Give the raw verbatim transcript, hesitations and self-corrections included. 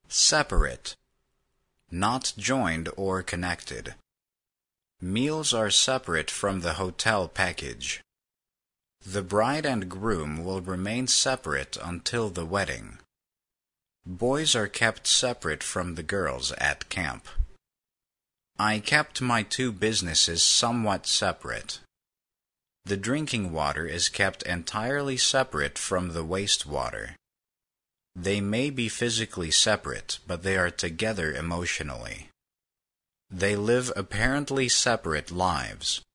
Separate, not joined or connected. Meals are separate from the hotel package. The bride and groom will remain separate until the wedding. Boys are kept separate from the girls at camp. I kept my two businesses somewhat separate. The drinking water is kept entirely separate from the wastewater. They may be physically separate, but they are together emotionally. They live apparently separate lives.